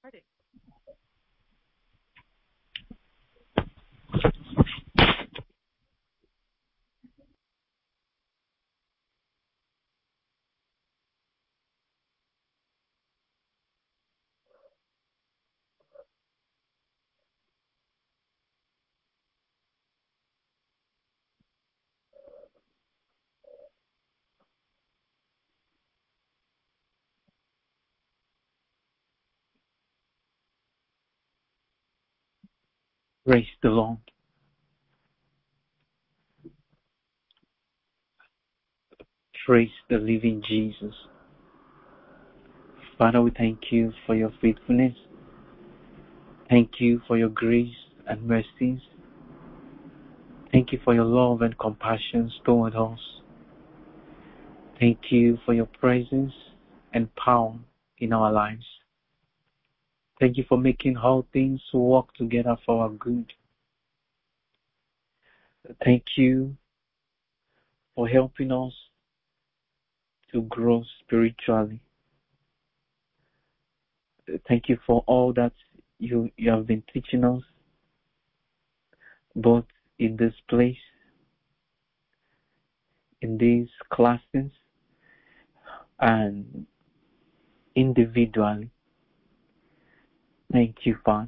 Praise the Lord. Praise the living Jesus. Father, we thank you for your faithfulness. Thank you for your grace and mercies. Thank you for your love and compassion toward us. Thank you for your presence and power in our lives. Thank you for making all things work together for our good. Thank you for helping us to grow spiritually. Thank you for all that you have been teaching us, both in this place, in these classes, and individually. Thank you, Father.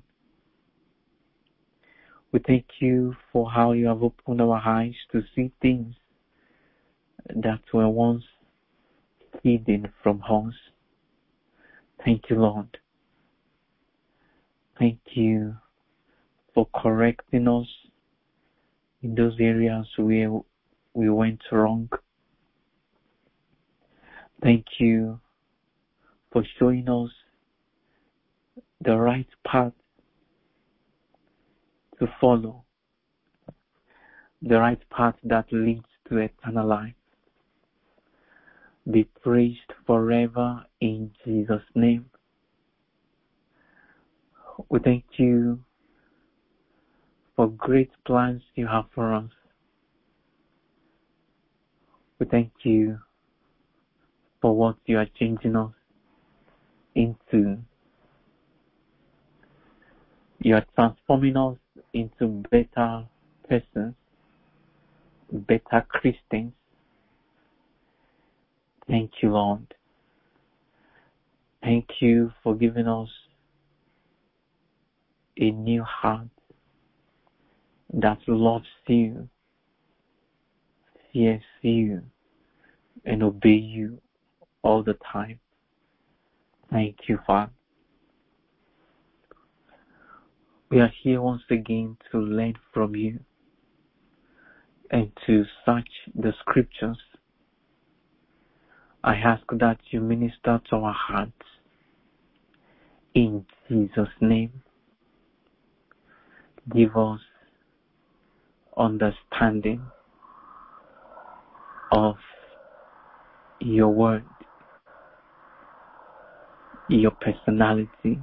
We thank you for how you have opened our eyes to see things that were once hidden from us. Thank you, Lord. Thank you for correcting us in those areas where we went wrong. Thank you for showing us the right path to follow, the right path that leads to eternal life. Be praised forever in Jesus' name. We thank you for great plans you have for us. We thank you for what you are changing us into. You are transforming us into better persons, better Christians. Thank you, Lord. Thank you for giving us a new heart that loves you, fears you, and obey you all the time. Thank you, Father. We are here once again to learn from you and to search the scriptures. I ask that you minister to our hearts in Jesus' name. Give us understanding of your word, your personality,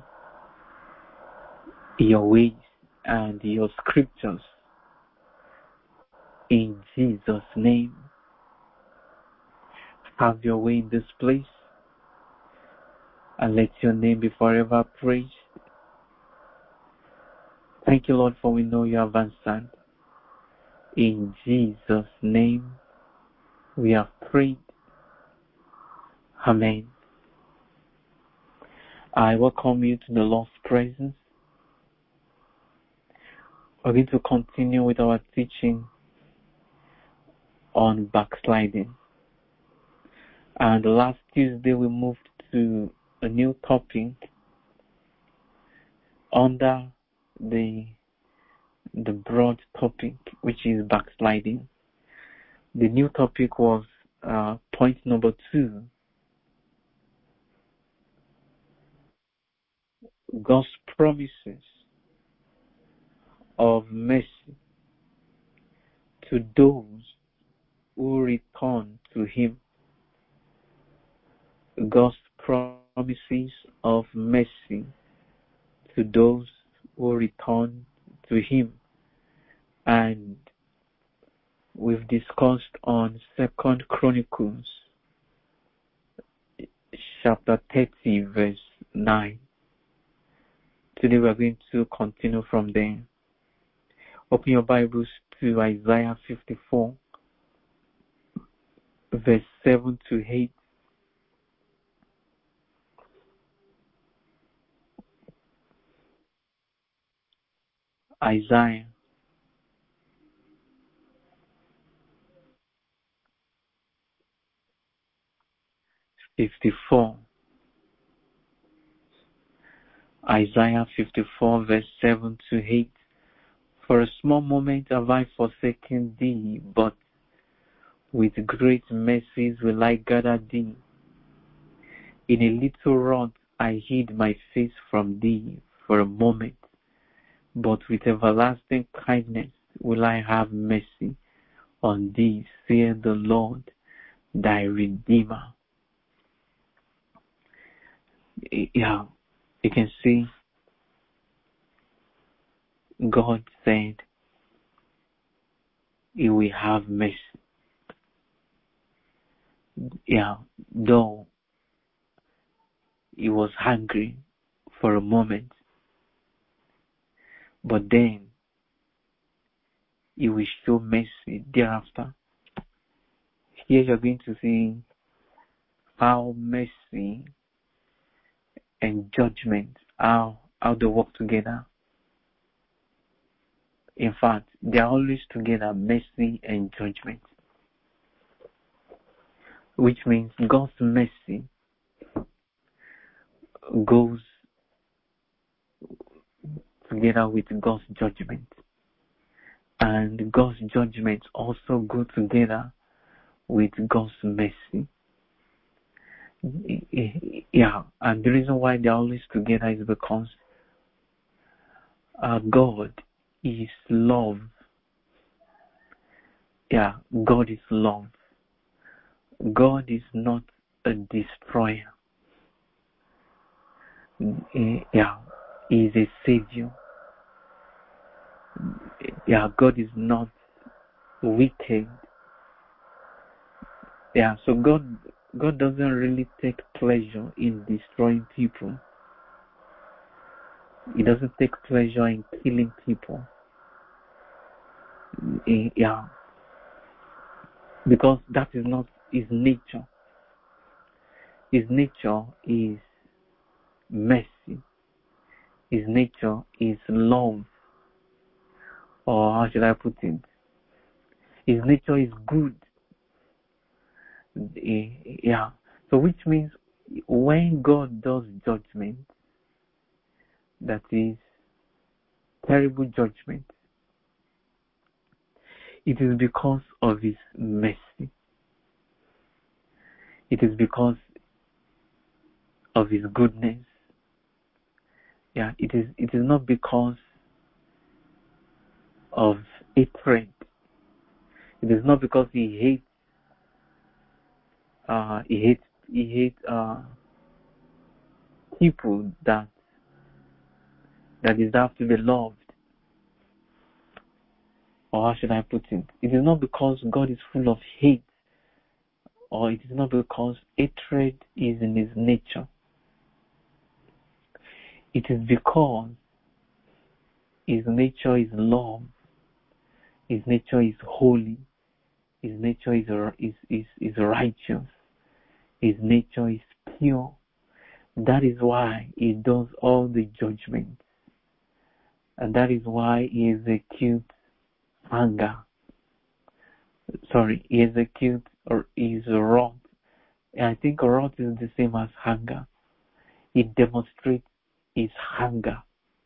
your ways, and your scriptures. In Jesus' name, have your way in this place, and let your name be forever praised. Thank you, Lord, for we know you have answered. In Jesus' name, we have prayed. Amen. I welcome you to the Lord's presence. We're going to continue with our teaching on backsliding. And last Tuesday we moved to a new topic under the broad topic, which is backsliding. The new topic was point number 2. God's promises of mercy to those who return to Him. God's promises of mercy to those who return to Him. And we've discussed on 2 Chronicles chapter 30 verse 9. Today we are going to continue from there. Open your Bibles to Isaiah 54, verse 7 to 8. Isaiah 54. Isaiah 54, verse 7 to 8. For a small moment have I forsaken thee, but with great mercies will I gather thee. In a little rod I hid my face from thee for a moment, but with everlasting kindness will I have mercy on thee, saith the Lord, thy Redeemer. Yeah, you can see God said he will have mercy. Yeah, though he was hungry for a moment, but then he will show mercy thereafter. Here you're going to see how mercy and judgment, how they work together. In fact, they are always together, mercy and judgment. Which means God's mercy goes together with God's judgment. And God's judgment also go together with God's mercy. Yeah, and the reason why they're always together is because God is love. Yeah, God is love. God is not a destroyer. Yeah, he is a savior. Yeah, God is not wicked. Yeah, so God doesn't really take pleasure in destroying people. He doesn't take pleasure in killing people. Yeah, because that is not his nature. His nature is mercy. His nature is love. Or how should I put it? His nature is good. Yeah. So which means when God does judgment, that is terrible judgment, it is because of his mercy. It is because of his goodness. Yeah, it is not because of hatred. It is not because he hates people that deserve to be loved. Or how should I put it? It is not because God is full of hate, or it is not because hatred is in his nature. It is because his nature is love. His nature is holy. His nature is righteous. His nature is pure. That is why he does all the judgments. And that is why he executes anger. Sorry, he executes or is wrath. And I think wrath is the same as anger. He demonstrates his anger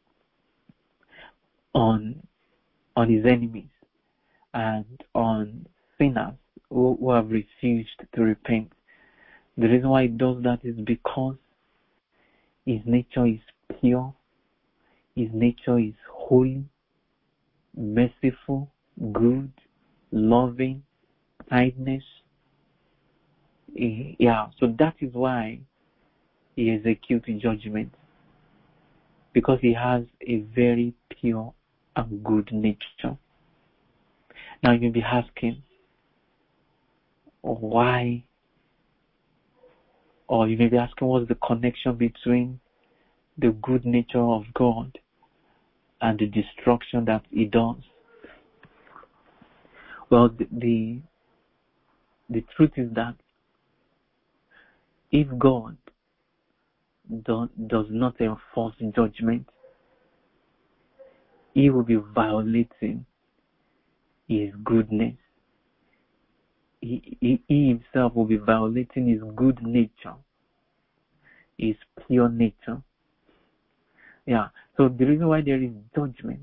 on his enemies and on sinners who have refused to repent. The reason why he does that is because his nature is pure, his nature is holy, merciful, good, loving, kindness. Yeah, so that is why he executes judgment, because he has a very pure and good nature. Now you may be asking, why? Or you may be asking, what's the connection between the good nature of God and the destruction that He does? Well, the truth is that if God does not enforce judgment, He will be violating His goodness. He himself will be violating His good nature, His pure nature. Yeah. So the reason why there is judgment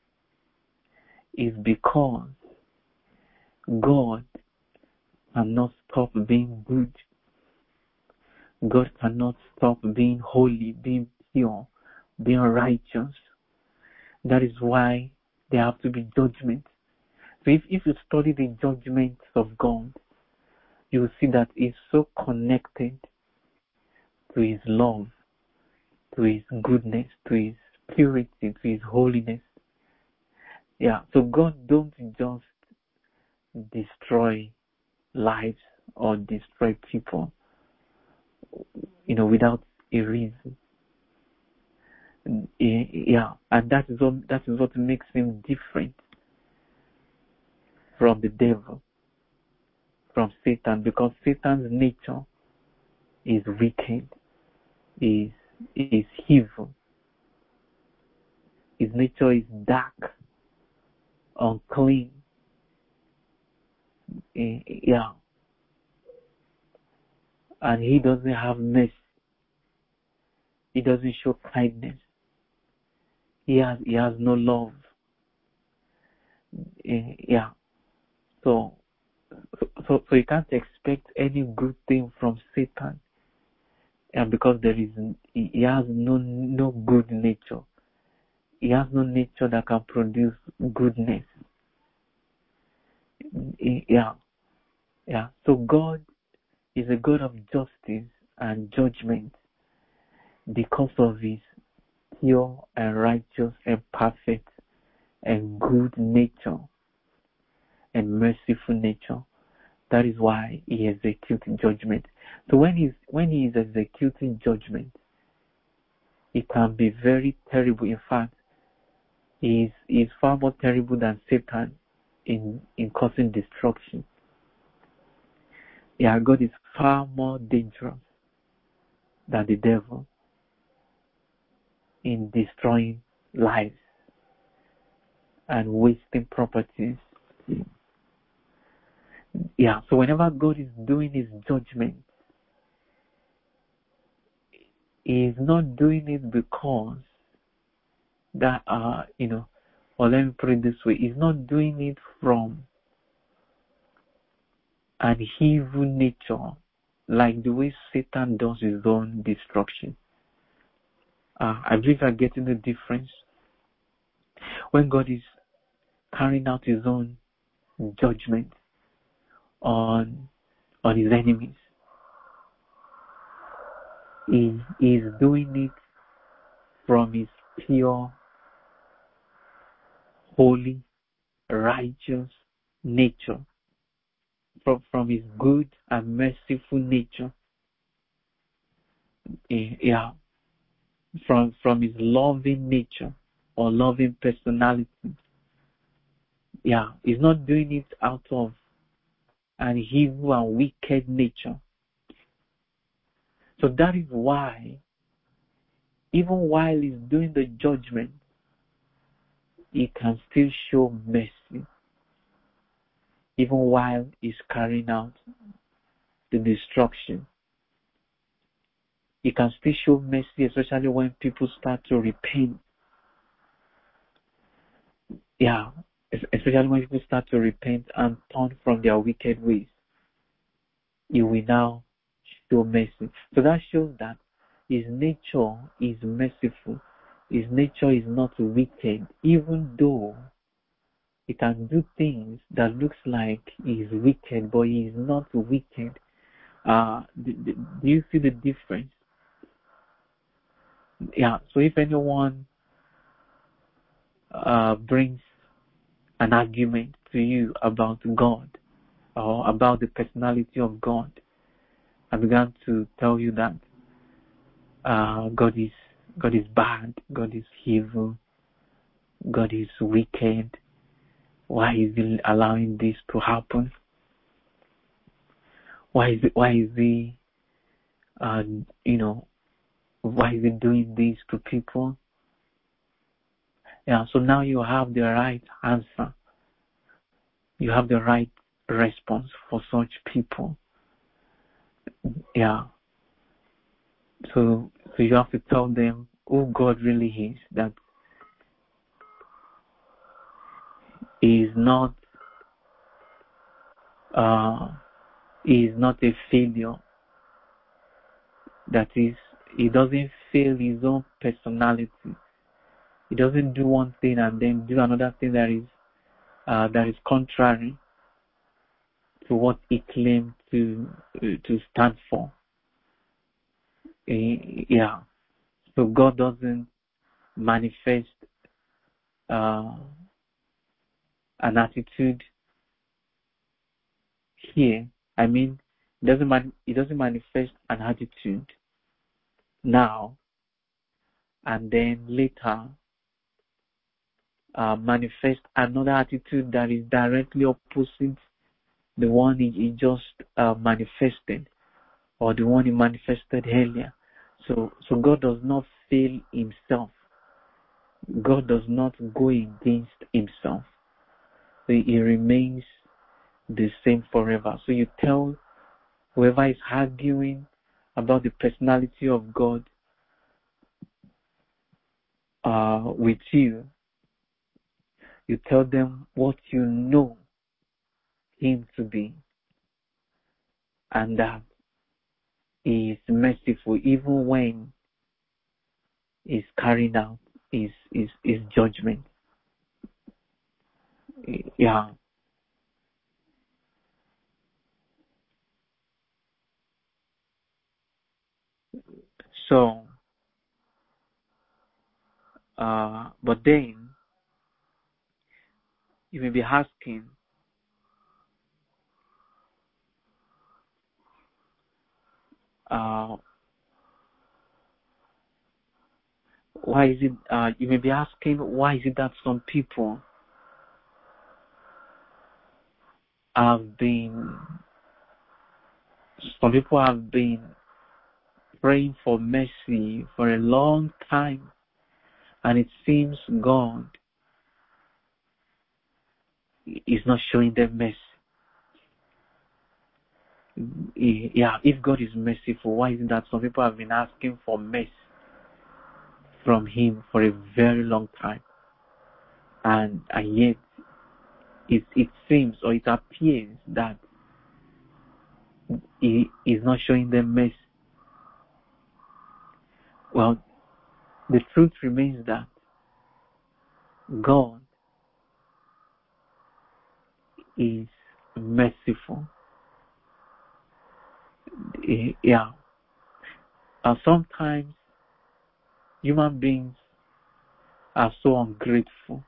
is because God cannot stop being good. God cannot stop being holy, being pure, being righteous. That is why there have to be judgment. So if you study the judgments of God, you will see that it's so connected to His love, to His goodness, to His purity, to His holiness. Yeah, so God don't just destroy lives or destroy people, without a reason. Yeah, and that is what makes Him different from the devil, from Satan, because Satan's nature is wicked, is evil. His nature is dark, unclean. Yeah. And he doesn't have mercy. He doesn't show kindness. He has no love. Yeah. So you can't expect any good thing from Satan. And because he has no good nature. He has no nature that can produce goodness. Yeah. Yeah. So God is a God of justice and judgment because of His pure and righteous and perfect and good nature and merciful nature. That is why He executes judgment. So when He is executing judgment, it can be very terrible. In fact, He is far more terrible than Satan in causing destruction. Yeah, God is far more dangerous than the devil in destroying lives and wasting properties. Yeah, so whenever God is doing His judgment, He is not doing it because that or let me put it this way, He's not doing it from an evil nature like the way Satan does his own destruction. I believe I'm getting the difference. When God is carrying out His own judgment on His enemies, He is doing it from His pure, holy, righteous nature, from His good and merciful nature. Yeah, from His loving nature or loving personality. Yeah, He's not doing it out of an evil and wicked nature. So that is why, even while He's doing the judgment, He can still show mercy. Even while He's carrying out the destruction, He can still show mercy, especially when people start to repent. Yeah, especially when people start to repent and turn from their wicked ways. He will now show mercy. So that shows that His nature is merciful. His nature is not wicked, even though He can do things that looks like He is wicked, but He is not wicked. Do you see the difference? Yeah. So if anyone brings an argument to you about God or about the personality of God, I began to tell you that God is God is bad, God is evil, God is wicked. Why is He allowing this to happen? Why is He, why is He doing this to people? Yeah, so now you have the right answer. You have the right response for such people. Yeah. So you have to tell them who God really is, that He is not a failure. That is, He doesn't fail His own personality. He doesn't do one thing and then do another thing that is contrary to what He claimed to stand for. Yeah. So God doesn't manifest an attitude here. I mean, He doesn't manifest an attitude now and then later manifest another attitude that is directly opposite the one he just manifested, or the one He manifested earlier. So God does not fail Himself. God does not go against Himself. So He remains the same forever. So you tell whoever is arguing about the personality of God with you, you tell them what you know Him to be, and that He is merciful even when He's carrying out His judgment. Yeah. So, but then you may be asking, why is it? You may be asking, why is it that some people have been praying for mercy for a long time, and it seems God is not showing them mercy. Yeah, if God is merciful, why is it that some people have been asking for mercy from Him for a very long time, and yet it seems, or it appears, that He is not showing them mercy? Well, the truth remains that God is merciful. Yeah. Sometimes human beings are so ungrateful.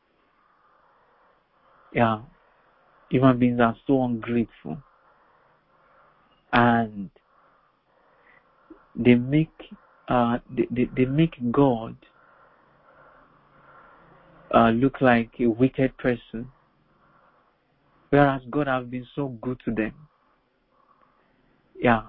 Yeah. Human beings are so ungrateful. And they make they make God look like a wicked person, whereas God has been so good to them. Yeah.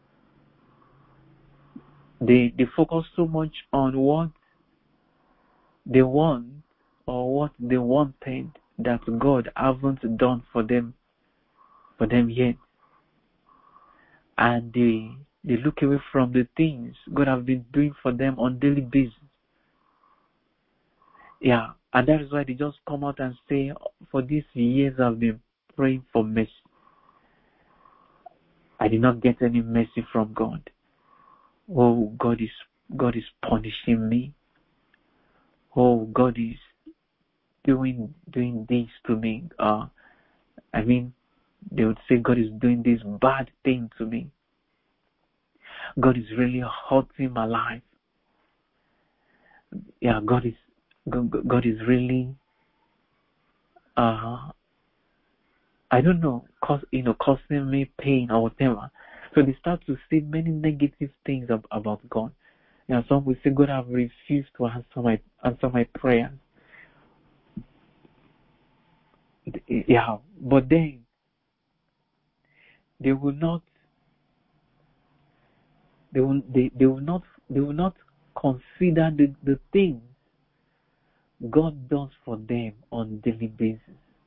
They focus so much on what they want or what they wanted that God haven't done for them yet. And they look away from the things God has been doing for them on daily basis. Yeah. And that is why they just come out and say, for these years I've been praying for mercy. I did not get any mercy from God. Oh, God is punishing me. Oh, God is doing this to me. I mean, they would say God is doing this bad thing to me. God is really hurting my life. Yeah, God is really I don't know, causing me pain or whatever. So they start to say many negative things about God. Yeah, some will say, God have refused to answer my prayers. Yeah, but then they will not consider the things God does for them on daily basis.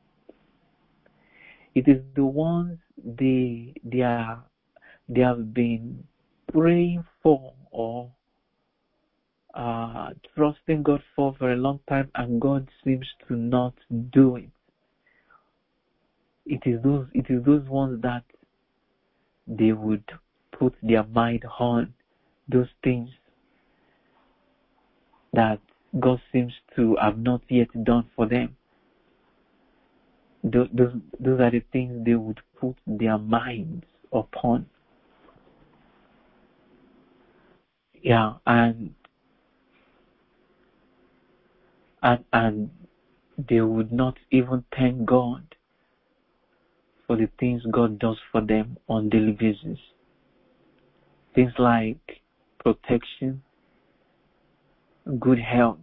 It is the ones they have been praying for or trusting God for a long time, and God seems to not do it. It is those ones that they would put their mind on, those things that God seems to have not yet done for them. Those are the things they would put their minds upon. Yeah, and they would not even thank God for the things God does for them on daily basis. Things like protection, good health.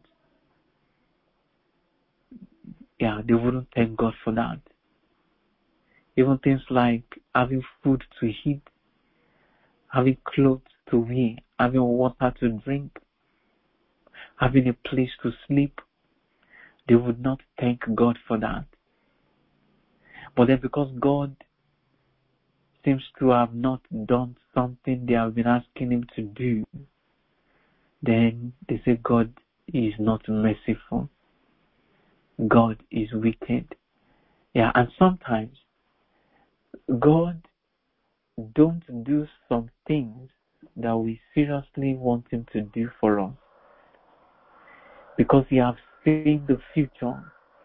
Yeah, they wouldn't thank God for that. Even things like having food to eat, having clothes to wear, having water to drink, having a place to sleep, they would not thank God for that. But then because God seems to have not done something they have been asking him to do, then they say God is not merciful. God is wicked. Yeah, and sometimes God don't do some things that we seriously want him to do for us because he has seen the future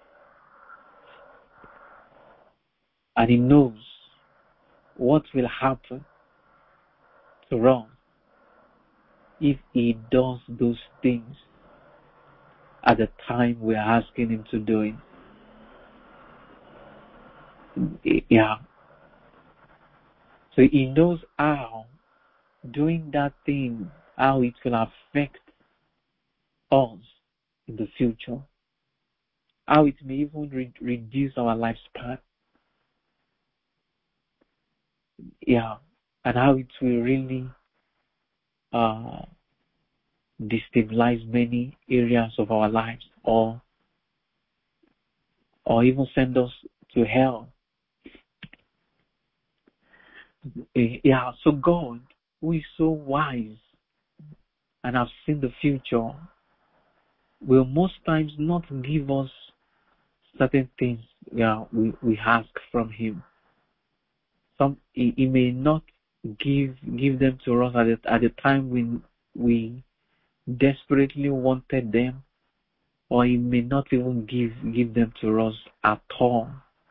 and he knows what will happen to us if he does those things at the time we are asking him to do it. Yeah. So he knows how doing that thing, how it will affect us in the future, how it may even reduce our lifespan. Yeah. And how it will really destabilize many areas of our lives or even send us to hell. Yeah, so God, who is so wise and have seen the future, will most times not give us certain things we ask from him. He may not give them to us at the time when we desperately wanted them, or he may not even give them to us at all.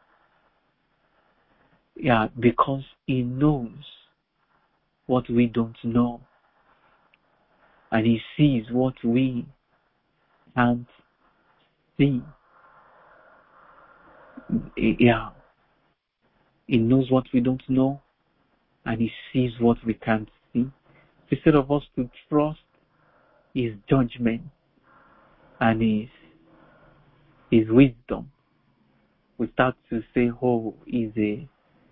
Yeah, because he knows what we don't know, and he sees what we can't see. Yeah, he knows what we don't know, and he sees what we can't see. Instead of us to trust his judgment and his wisdom, we start to say, "Oh, he's a,"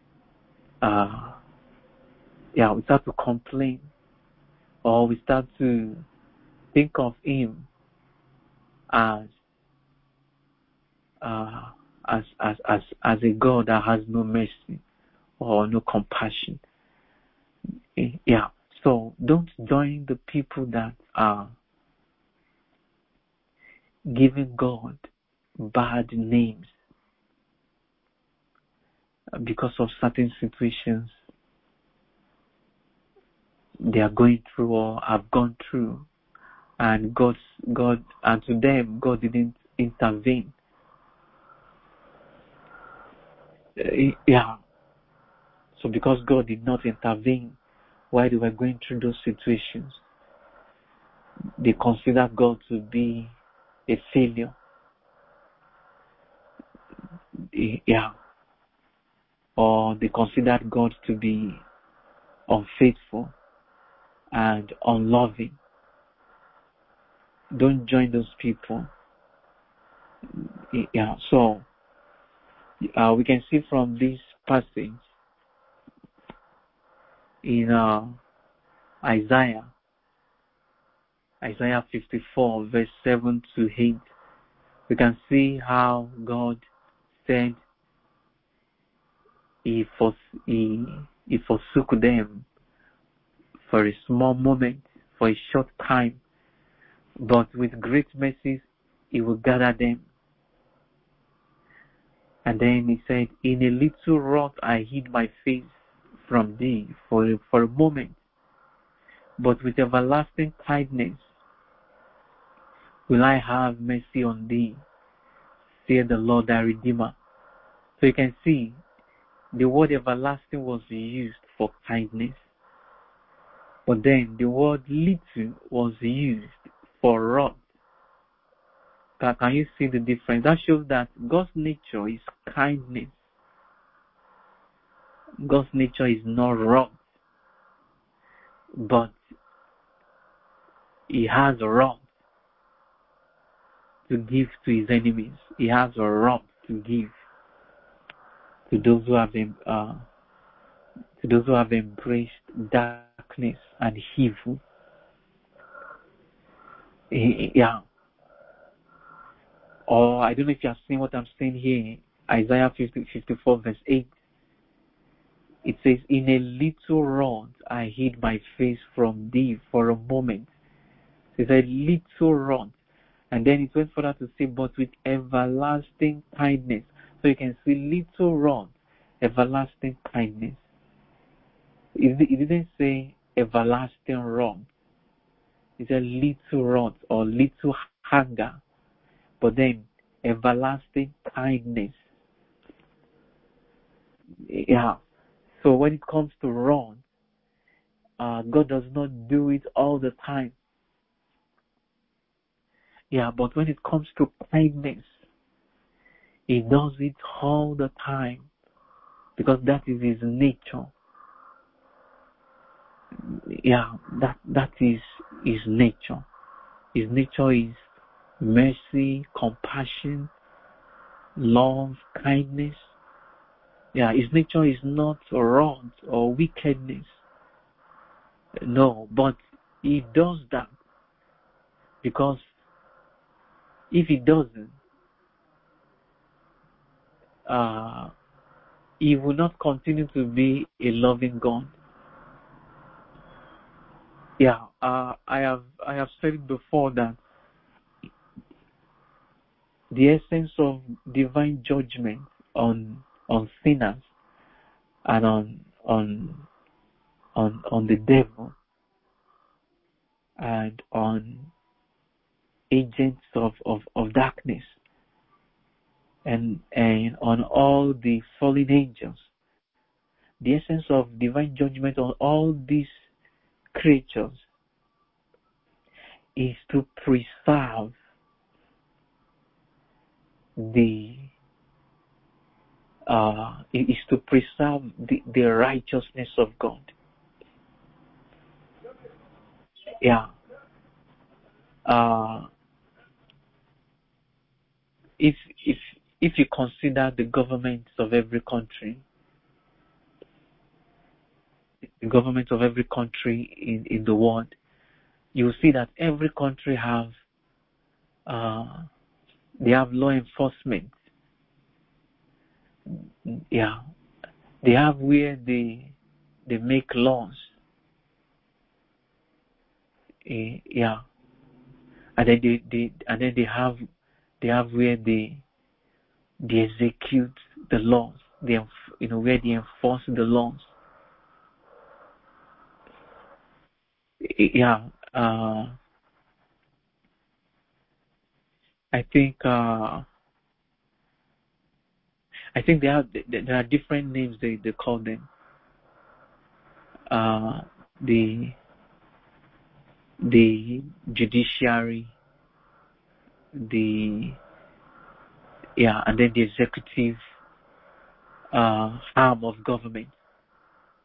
we start to complain, or we start to think of him as a God that has no mercy or no compassion. Yeah. So don't join the people that are giving God bad names because of certain situations they are going through or have gone through, and God and to them God didn't intervene. Yeah. So because God did not intervene while they were going through those situations, they consider God to be a failure. Yeah. Or they considered God to be unfaithful and unloving. Don't join those people. Yeah, so we can see from this passage in Isaiah 54 verse 7 to 8, we can see how God said he forsook them for a small moment, for a short time, but with great mercies he will gather them. And then he said, in a little wrath I hid my face from thee for a moment, but with everlasting kindness will I have mercy on thee, saith the Lord thy Redeemer. So you can see the word everlasting was used for kindness, but then the word little was used for wrath. Can you see the difference? That shows that God's nature is kindness. God's nature is not wrath, but he has wrath to give to his enemies. He has a wrath to give to those who have embraced darkness and evil. Yeah. Or I don't know if you have seen what I'm saying here. Isaiah 54 verse 8. It says, in a little wrath I hid my face from thee for a moment. It's a little wrath. And then it went further to say, but with everlasting kindness. So you can see little wrath, everlasting kindness. It didn't say everlasting wrath. It said little wrath or little hunger. But then everlasting kindness. Yeah. So when it comes to wrath, God does not do it all the time. Yeah, but when it comes to kindness, he does it all the time, because that is his nature. Yeah, that is his nature. His nature is mercy, compassion, love, kindness. Yeah, his nature is not wrath or wickedness. No, but he does that because if he doesn't, he will not continue to be a loving God. Yeah, I have said it before that the essence of divine judgment on sinners and on the devil and on agents of darkness and on all the fallen angels. The essence of divine judgment on all these creatures is to preserve the righteousness of God. Yeah. If you consider the governments of every country, in the world, you will see that every country they have law enforcement. Yeah, they have where they make laws. Yeah, and then they have where they execute the laws. Where they enforce the laws. Yeah, I think there are different names they call them. The judiciary, and then the executive arm of government.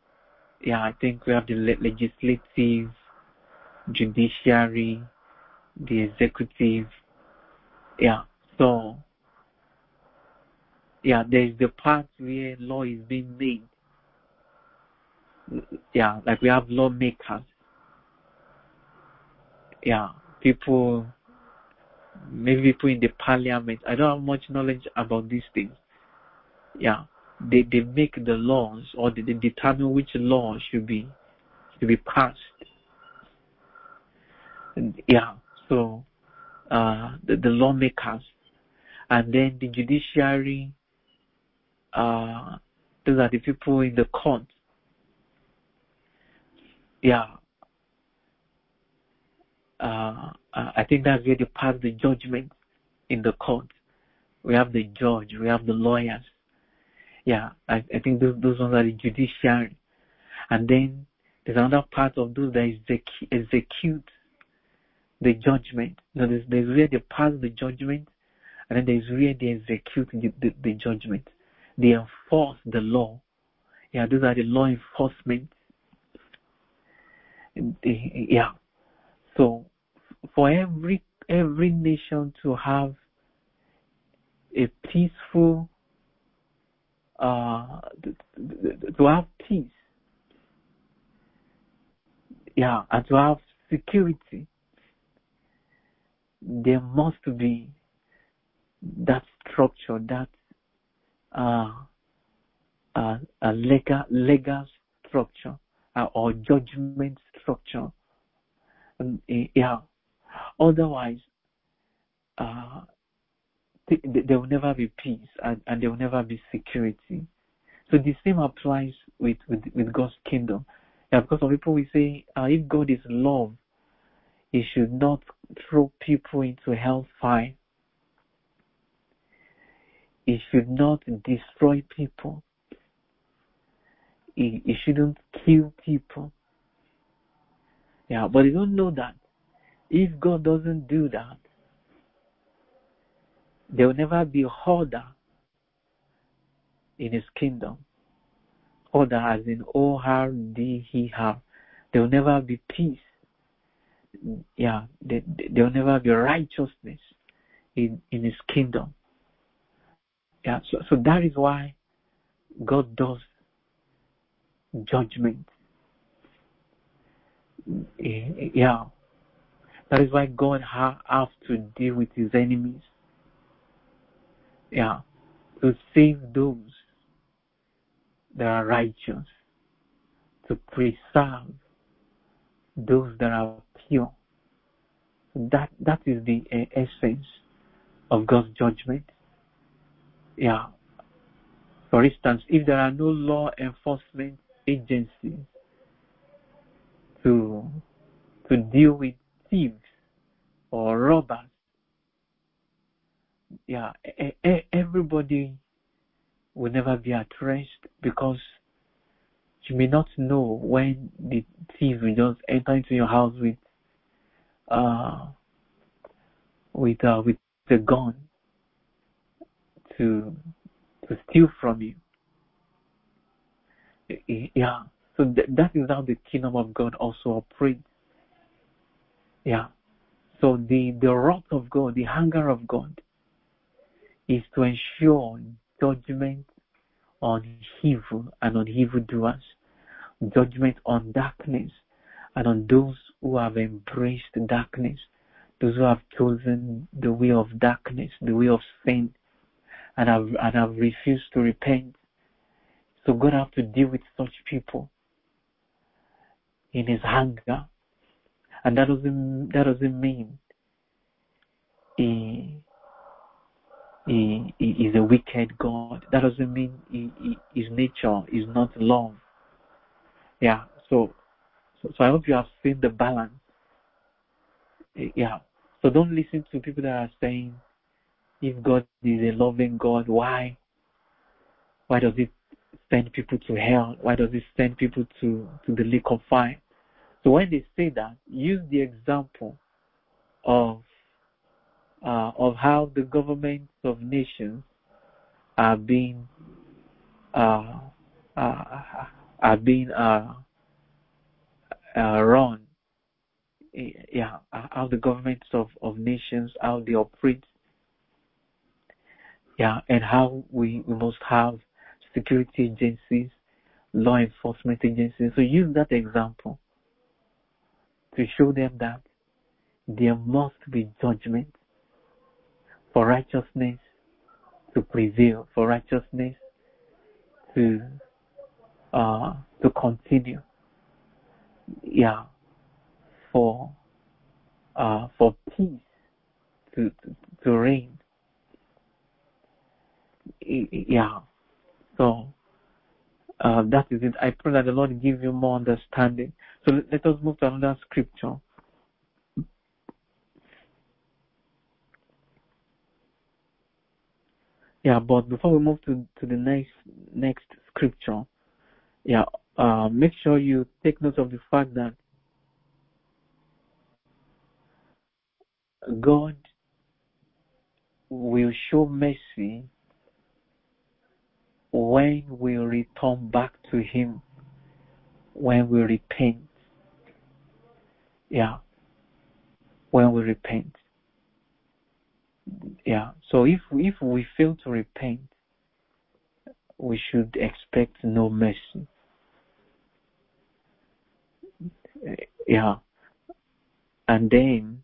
Yeah, I think we have the legislative, judiciary, the executive. Yeah. So, yeah, there is the part where law is being made. Yeah, like we have lawmakers. Yeah, people, maybe people in the parliament. I don't have much knowledge about these things. Yeah, they make the laws, or they determine which law should be passed. And, yeah, so the lawmakers, and then the judiciary. Those are the people in the court. Yeah. I think that's where they pass the judgment in the court. We have the judge, we have the lawyers. Yeah, I think those ones are the judiciary. And then there's another part of those that execute the judgment. There's where they pass the judgment, and then there's where they execute the judgment. They enforce the law. Yeah, those are the law enforcement. Yeah. So for every nation to have a peaceful, to have peace, yeah, and to have security, there must be that structure, that a legal structure, or judgment structure. Yeah. Otherwise, there will never be peace, and there will never be security. So the same applies with God's kingdom. Yeah, because some people will say, if God is love, He should not throw people into hellfire. He should not destroy people. He shouldn't kill people. Yeah, but they don't know that if God doesn't do that, there will never be order in His kingdom. Order as in O-R-D-E-R. There will never be peace. Yeah, there will never be righteousness in His kingdom. Yeah, so that is why God does judgment. Yeah, that is why God has to deal with His enemies. Yeah, to save those that are righteous, to preserve those that are pure. That is the essence of God's judgment. Yeah. For instance, if there are no law enforcement agencies to deal with thieves or robbers, yeah, everybody will never be at rest, because you may not know when the thief will just enter into your house with a gun to steal from you. Yeah. So that is how the kingdom of God also operates. Yeah. So the wrath of God, the anger of God, is to ensure judgment on evil and on evildoers, judgment on darkness and on those who have embraced darkness, those who have chosen the way of darkness, the way of sin, and have refused to repent. So God has to deal with such people in His anger, and that doesn't mean He is a wicked God. That doesn't mean His nature is not love. Yeah. So I hope you have seen the balance. Yeah. So don't listen to people that are saying, if God is a loving God, why does He send people to hell? Why does He send people to the lake of fire? So when they say that, use the example of how the governments of nations are being run. how the governments of nations, how they operate, and how we must have security agencies, law enforcement agencies. So use that example to show them that there must be judgment for righteousness to prevail, for righteousness to continue, for peace to reign. So that is it. I pray that the Lord give you more understanding. So let us move to another scripture. But before we move to the next scripture, make sure you take note of the fact that God will show mercy when we return back to Him, when we repent. When we repent. So if we fail to repent, we should expect no mercy. And then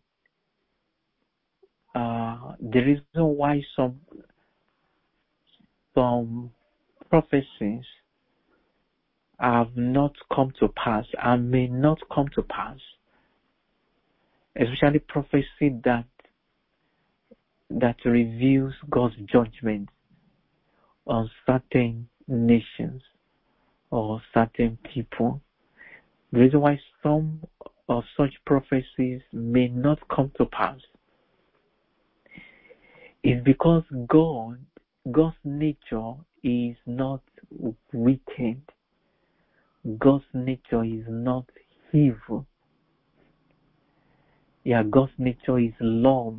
the reason why some prophecies have not come to pass and may not come to pass, especially prophecy that reveals God's judgment on certain nations or certain people. The reason why some of such prophecies may not come to pass is because God's nature is not wicked. God's nature is not evil. God's nature is love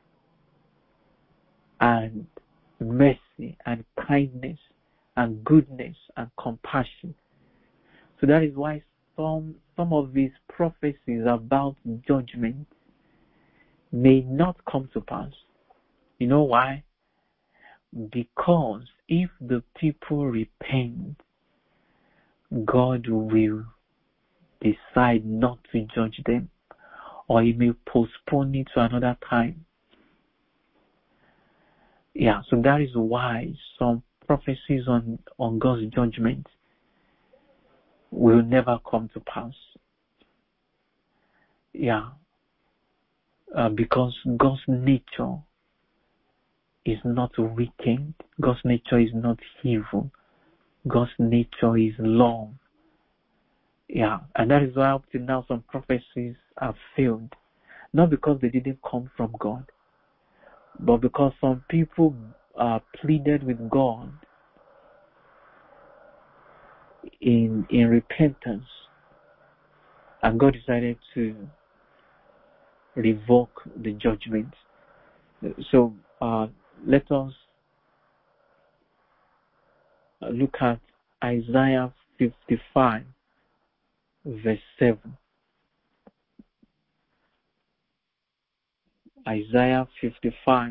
and mercy and kindness and goodness and compassion. So that is why some of these prophecies about judgment may not come to pass. You know why? Because if the people repent, God will decide not to judge them, or He may postpone it to another time. So that is why some prophecies on God's judgment will never come to pass. Because God's nature is not wicked. God's nature is not evil. God's nature is love. And that is why up to now some prophecies have failed. Not because they didn't come from God, but because some people pleaded with God in repentance, and God decided to revoke the judgment. So let us look at Isaiah 55 verse 7. Isaiah 55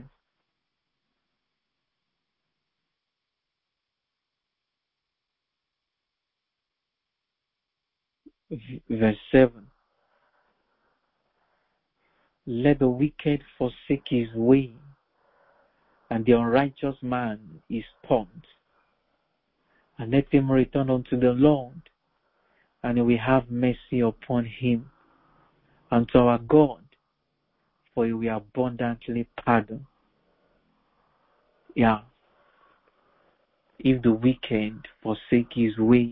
verse 7. Let the wicked forsake his way, and the unrighteous man is taunt. And let him return unto the Lord, and He will have mercy upon him, and to our God, for He will abundantly pardon. If the wicked forsake his way,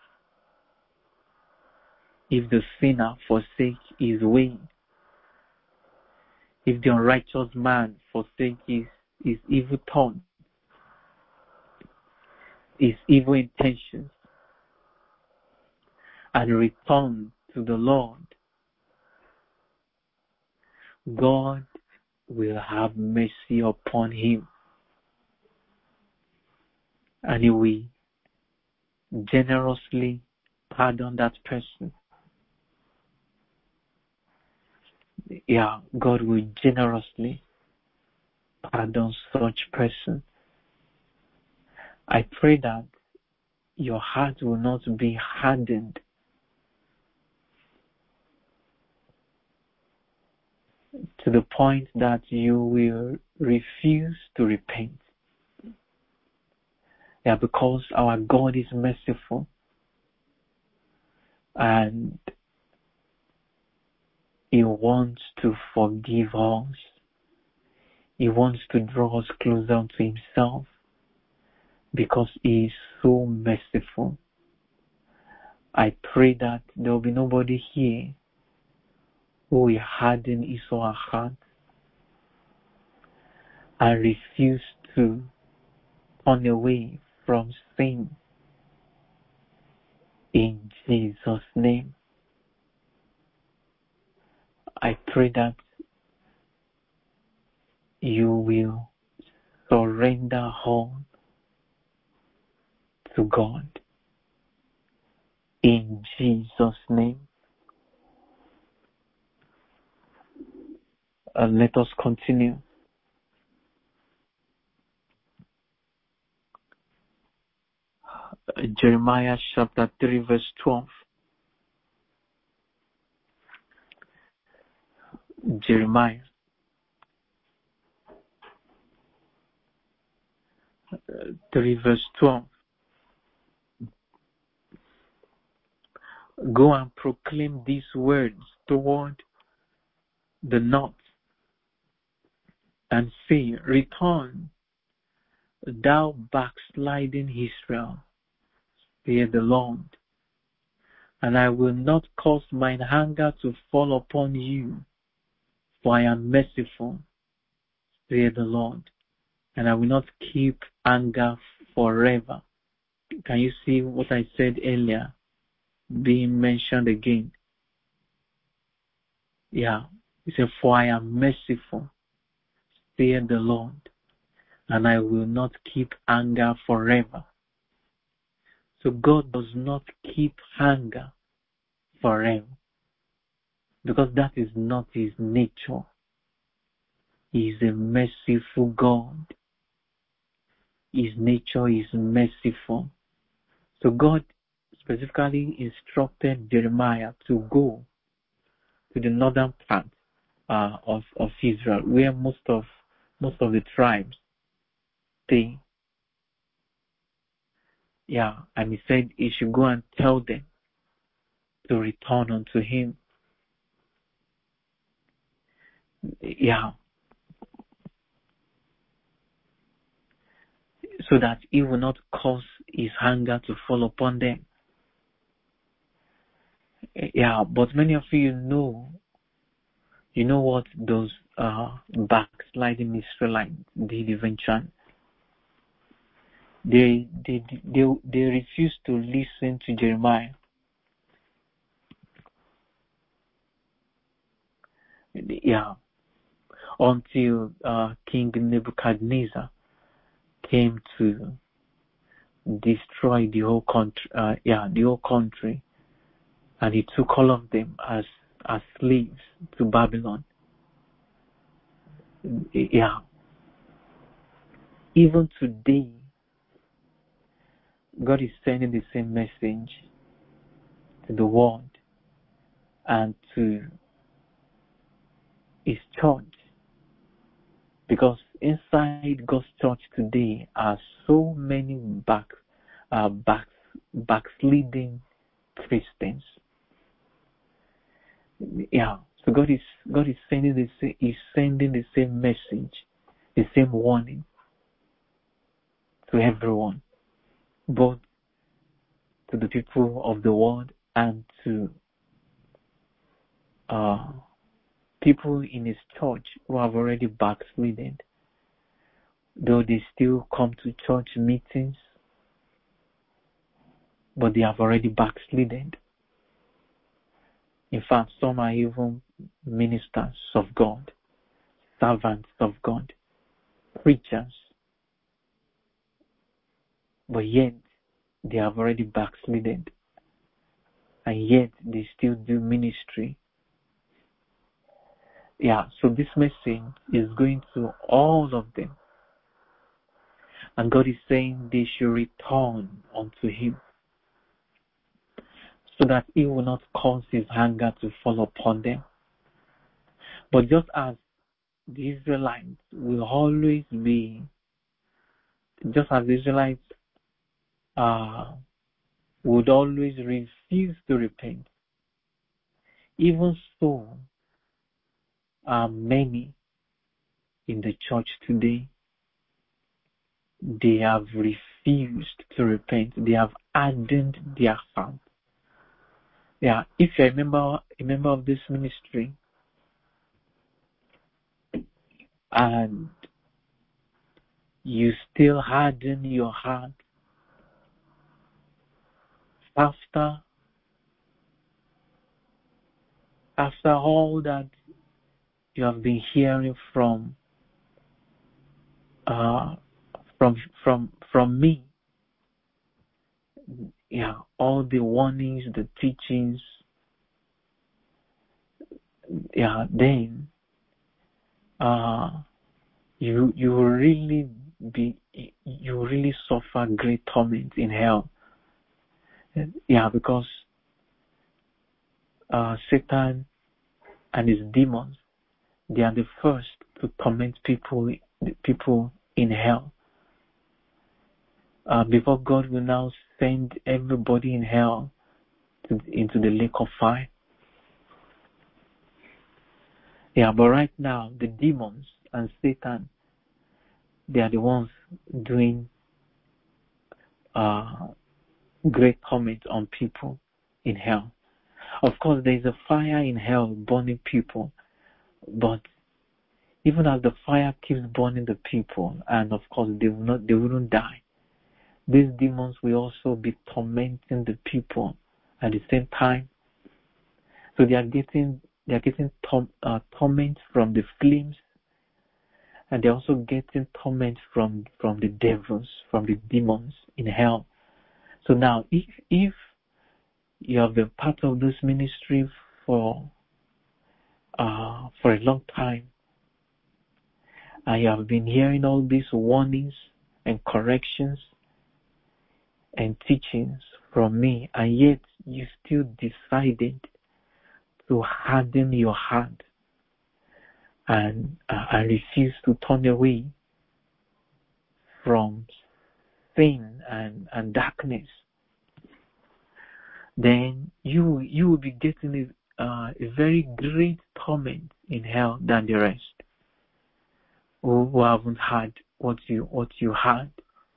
if the sinner forsake his way, if the unrighteous man forsake his evil tongue, his evil intentions, and return to the Lord, God will have mercy upon him, and He will generously pardon that person. God will generously pardon such person. I pray that your heart will not be hardened to the point that you will refuse to repent. Because our God is merciful and He wants to forgive us. He wants to draw us closer to Himself because He is so merciful. I pray that there will be nobody here who will harden his or her heart and refuse to turn away from sin. In Jesus' name, I pray that you will surrender all to God. In Jesus' name. Let us continue. Jeremiah chapter 3 verse 12. Jeremiah 3 verse 12. Go and proclaim these words toward the north and say, return, thou backsliding Israel, saith the Lord, and I will not cause mine anger to fall upon you, for I am merciful, saith the Lord, and I will not keep anger forever. Can you see what I said earlier being mentioned again? He said, for I am merciful, saith the Lord, and I will not keep anger forever. So God does not keep anger forever, because that is not His nature. He is a merciful God. His nature is merciful. So God specifically instructed Jeremiah to go to the northern part of Israel, where most of the tribes stay. And He said he should go and tell them to return unto Him. So that He will not cause His anger to fall upon them. But many of you know what those backsliding Israelites did eventually. They refused to listen to Jeremiah. Until King Nebuchadnezzar came to destroy the whole country, and he took all of them as slaves to Babylon. Even today, God is sending the same message to the world and to His church, because inside God's church today are so many backsliding Christians. So God is sending the same message, the same warning to everyone, both to the people of the world and to people in His church who have already backslidden, though they still come to church meetings, but they have already backslidden. In fact, some are even ministers of God, servants of God, preachers, but yet they have already backslidden, and yet they still do ministry. Yeah, so this message is going to all of them. And God is saying they should return unto Him, so that He will not cause His anger to fall upon them. But just as the Israelites will always be, just as the Israelites would always refuse to repent, even so are many in the church today. They have refused to repent. They have hardened their heart. Yeah, if you're a member of this ministry, and you still harden your heart after all that you have been hearing from me, yeah, all the warnings, the teachings, yeah, then you will really suffer great torment in hell. Yeah, because Satan and his demons, they are the first to torment people in hell. Before God will now send everybody in hell into the lake of fire. Yeah, but right now the demons and Satan, they are the ones doing great torment on people in hell. Of course, there is a fire in hell burning people, but even as the fire keeps burning the people, and of course they wouldn't die, these demons will also be tormenting the people at the same time. So they are getting torment from the flames, and they're also getting torment from the devils, from the demons in hell. So now, if you have been part of this ministry for a long time, and you have been hearing all these warnings and corrections and teachings from me, and yet you still decided to harden your heart and refuse to turn away from sin and darkness, then you will be getting a very great torment in hell than the rest who haven't had what you had,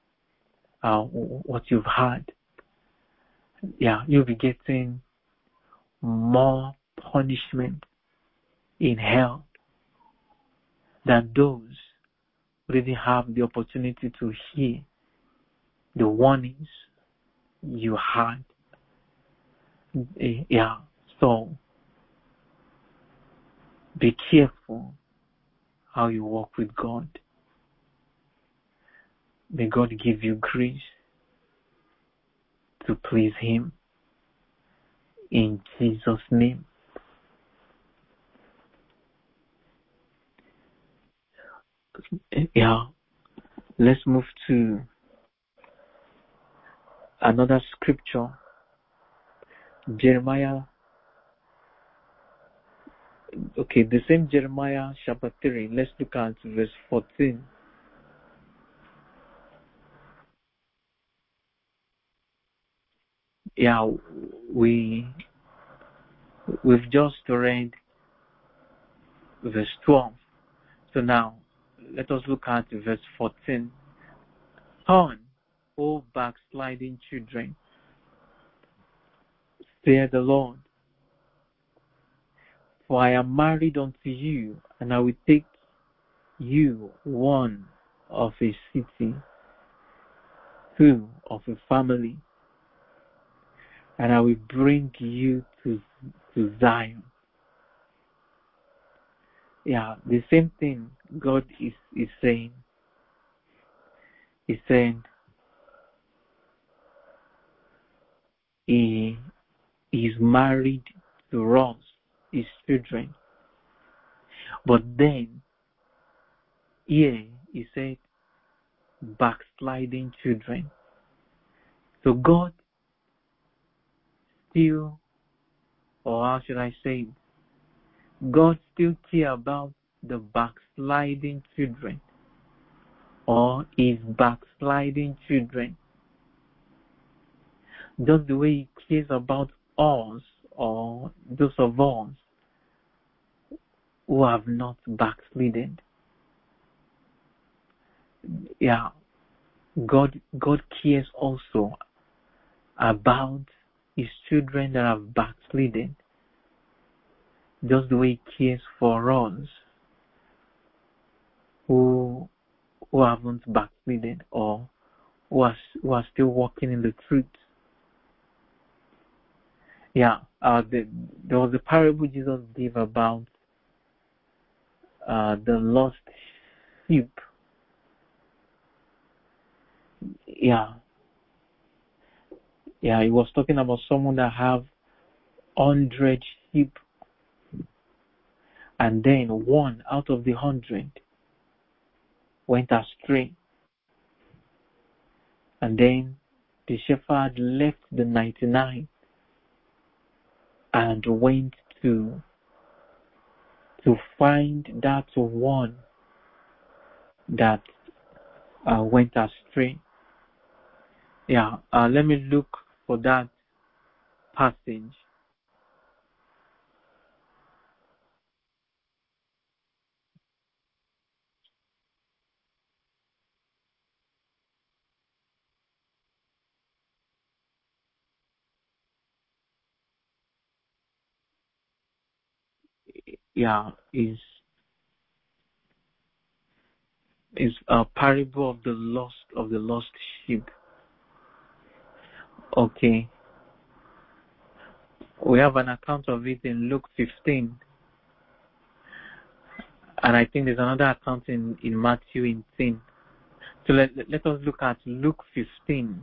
what you've had. Yeah, you'll be getting more punishment in hell than those who didn't have the opportunity to hear the warnings you had. Yeah, so be careful how you walk with God. May God give you grace to please Him. In Jesus' name. Yeah, let's move to another scripture. Jeremiah. Okay, the same Jeremiah chapter 3. Let's look at verse 14. Yeah, we've just read verse 12. So now, let us look at verse 14. Turn, O backsliding children, saith the Lord, for I am married unto you, and I will take you one of a city, two of a family, and I will bring you to Zion. Yeah, the same thing God is saying. He's saying He is married to us, His children. But then, here, he said, backsliding children. So God still, or how should I say, God still cares about the backsliding children, or his backsliding children, just the way he cares about us, or those of us who have not backslidden. Yeah, God cares also about his children that have backslidden, just the way he cares for us who haven't backslidden, or who are still walking in the truth. Yeah, there was a parable Jesus gave about the lost sheep. Yeah, he was talking about someone that have 100 sheep, and then one out of the 100 went astray, and then the shepherd left the 99 and went to find that one that went astray. Yeah, let me look for that passage. Yeah, is a parable of the lost sheep. Okay, we have an account of it in Luke 15, and I think there's another account in Matthew 18. So let us look at Luke 15.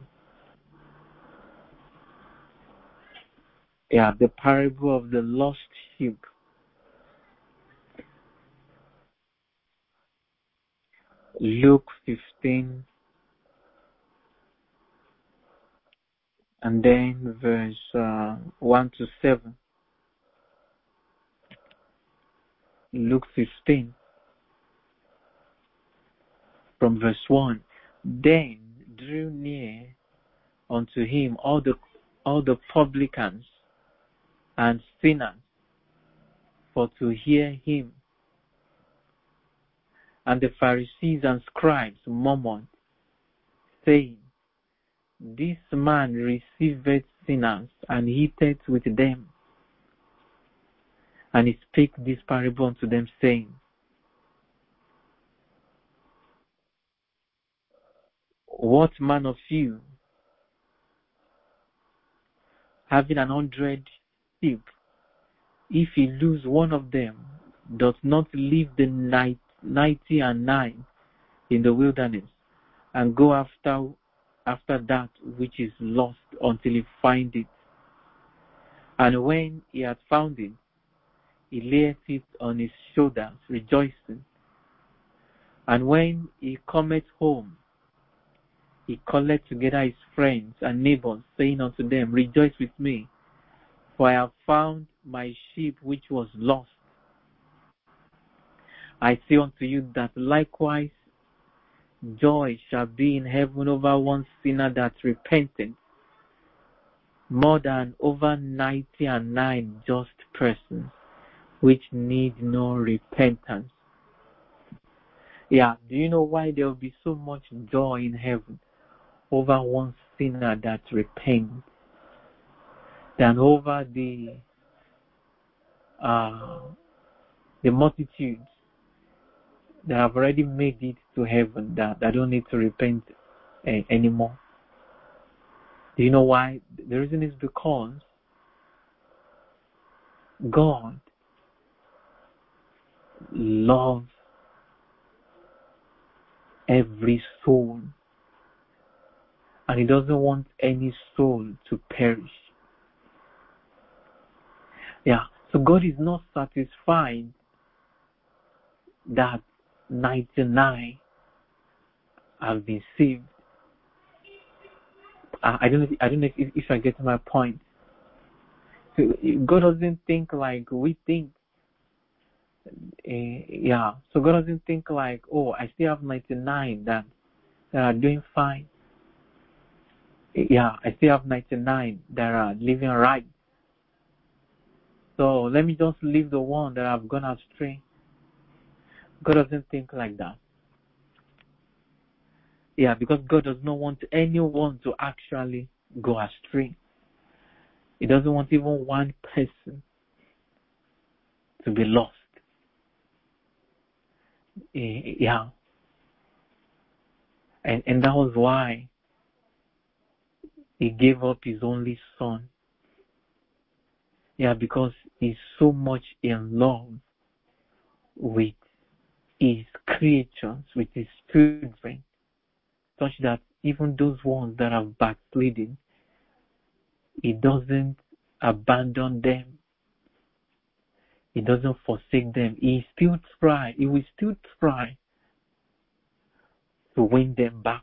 Yeah, the parable of the lost sheep. Luke 15, and then verse 1 to 7. Luke 15, from verse 1. Then drew near unto him all the publicans and sinners for to hear him. And the Pharisees and scribes murmured, saying, This man receiveth sinners, and eateth with them. And he spake this parable unto them, saying, What man of you, having 100 sheep, if he lose one of them, doth not leave the 99 in the wilderness, and go after that which is lost until he find it? And when he had found it, he layeth it on his shoulders, rejoicing. And when he cometh home, he calleth together his friends and neighbors, saying unto them, Rejoice with me, for I have found my sheep which was lost. I say unto you that likewise joy shall be in heaven over one sinner that repenteth, more than over 99 just persons which need no repentance. Yeah, do you know why there will be so much joy in heaven over one sinner that repents than over the multitudes that have already made it to heaven that don't need to repent anymore? Do you know why? The reason is because God loves every soul, and he doesn't want any soul to perish. Yeah, so God is not satisfied that 99 have been saved. I don't know if I get my point. So God doesn't think like we think. So God doesn't think like, oh, I still have 99 that are doing fine. I still have 99 that are living right. So let me just leave the one that I've gone astray. God doesn't think like that. Because God does not want anyone to actually go astray. He doesn't want even one person to be lost. And that was why He gave up His only Son. Because He's so much in love with His creatures, with His children, such that even those ones that have backslidden, He doesn't abandon them. He doesn't forsake them. He will still try to win them back.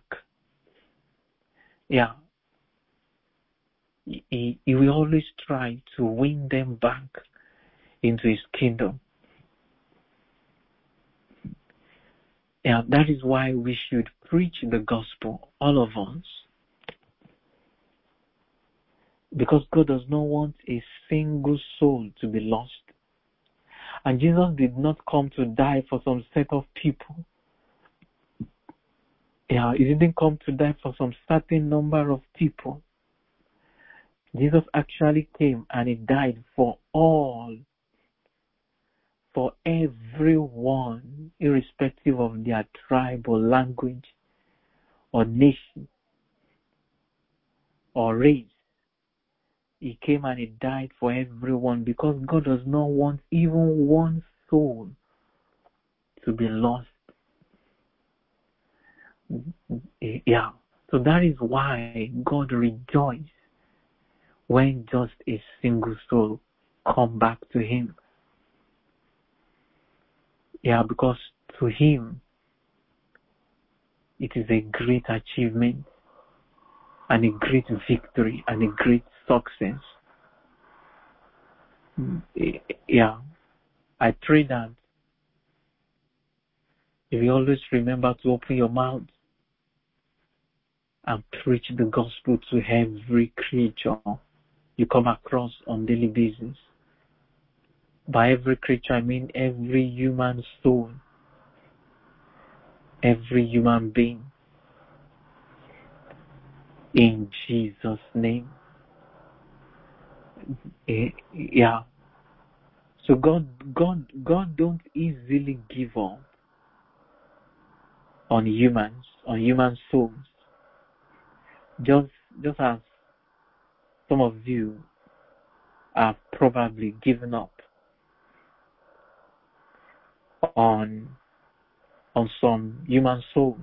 He will always try to win them back into His kingdom. That is why we should preach the gospel, all of us. Because God does not want a single soul to be lost. And Jesus did not come to die for some set of people. He didn't come to die for some certain number of people. Jesus actually came and He died for all, for everyone, irrespective of their tribe or language or nation or race. He came and He died for everyone because God does not want even one soul to be lost. So that is why God rejoiced when just a single soul come back to Him. Because to Him it is a great achievement and a great victory and a great success. I pray that if you always remember to open your mouth and preach the gospel to every creature you come across on daily basis. By every creature, I mean every human soul, every human being. In Jesus' name. So God don't easily give up on humans, on human souls. Just as some of you have probably given up on some human souls.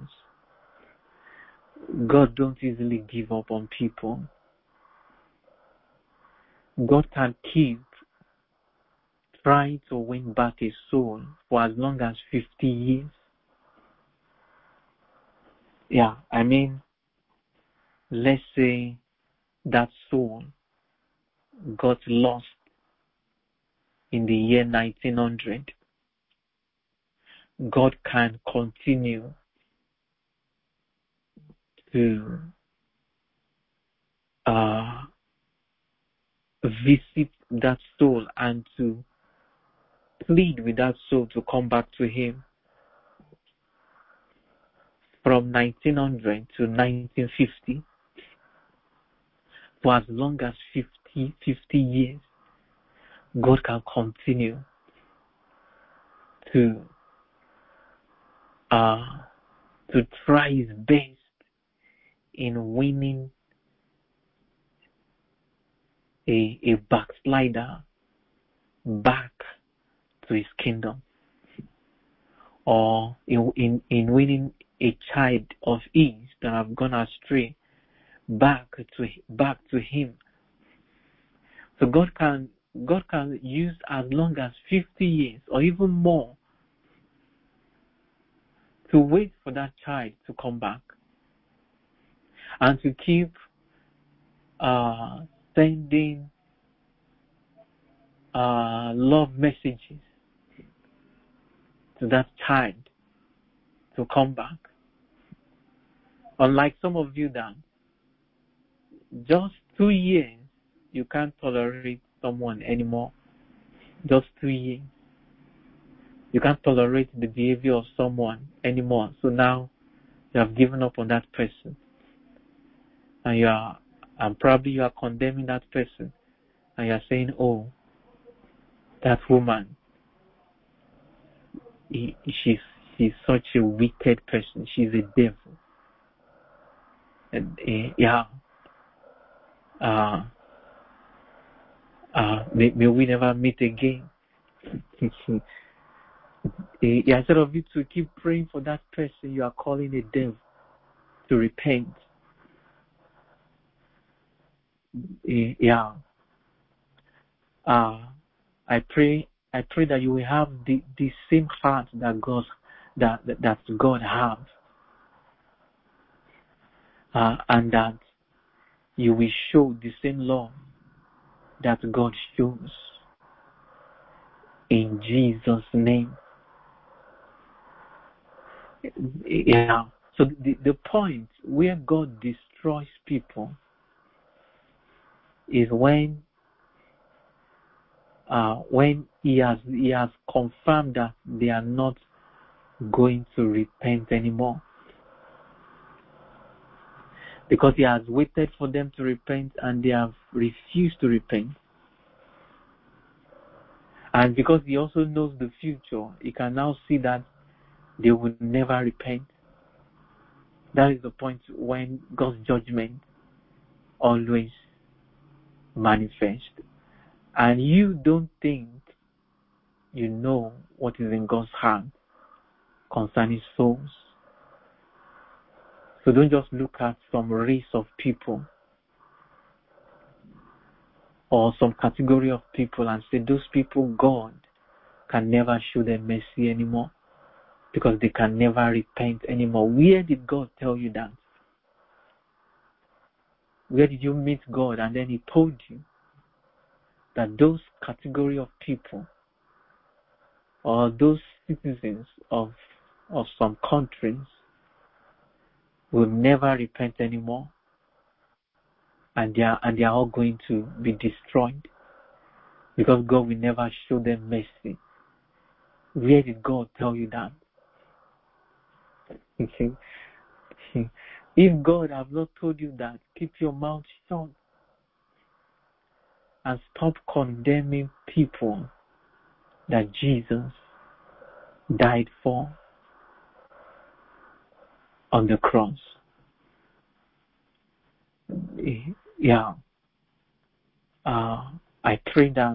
God don't easily give up on people. God can keep trying to win back a soul for as long as 50 years. Let's say that soul got lost in the year 1900. God can continue to visit that soul and to plead with that soul to come back to Him. From 1900 to 1950, for as long as 50 years, God can continue to try His best in winning a backslider back to His kingdom, or in winning a child of His that have gone astray back to Him. So God can use as long as 50 years or even more to wait for that child to come back and to keep sending love messages to that child to come back. Unlike some of you that just 2 years you can't tolerate someone anymore. Just 2 years. You can't tolerate the behavior of someone anymore. So now you have given up on that person. And probably you are condemning that person. And you are saying, oh, that woman, she's such a wicked person. She's a devil. And may we never meet again. Instead of you to keep praying for that person you are calling a devil to repent. I pray that you will have the same heart that God has, and that you will show the same love that God shows. In Jesus' name. So the point where God destroys people is when he has confirmed that they are not going to repent anymore. Because he has waited for them to repent and they have refused to repent. And because he also knows the future, he can now see that they will never repent. That is the point when God's judgment always manifests. And you don't think you know what is in God's hand concerning souls. So don't just look at some race of people or some category of people and say those people God can never show them mercy anymore because they can never repent anymore. Where did God tell you that? Where did you meet God and then he told you that those category of people or those citizens of some countries will never repent anymore and they are all going to be destroyed because God will never show them mercy? Where did God tell you that? If God have not told you that, keep your mouth shut and stop condemning people that Jesus died for on the cross. I pray that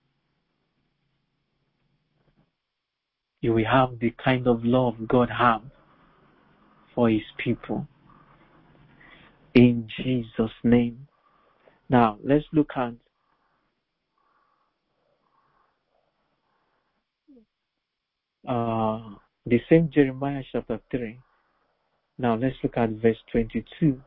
you will have the kind of love God has for his people. In Jesus' name. Now, let's look at the same Jeremiah chapter 3. Now, let's look at verse 22.